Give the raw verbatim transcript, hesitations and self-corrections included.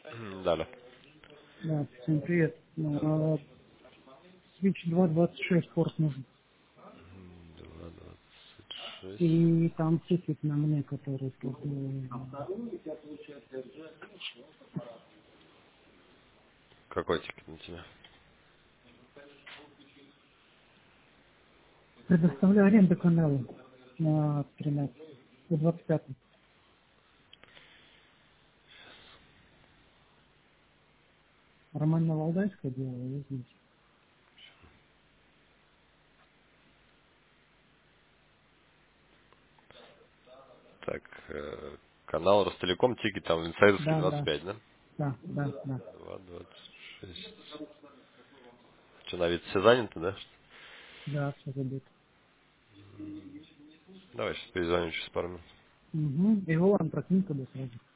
М, Да, да. Да, всем привет. А, Switch два двадцать шесть порт нужен. два двадцать шесть. И там тикет на мне, который тут э, Какой тикет на тебя? предоставляю аренду канала на тринадцать, на двадцать пять. Роман Новоалдайское дело, я здесь. Так, э, канал Ростелеком, тикет там инсайдерский Да, двадцать да, пять, да? да, да, да, два двадцать шесть. Что, на вид все заняты, да? да, все забито. Давай сейчас перезвоню через пару минут. Угу. И Вован прокинь туда сразу.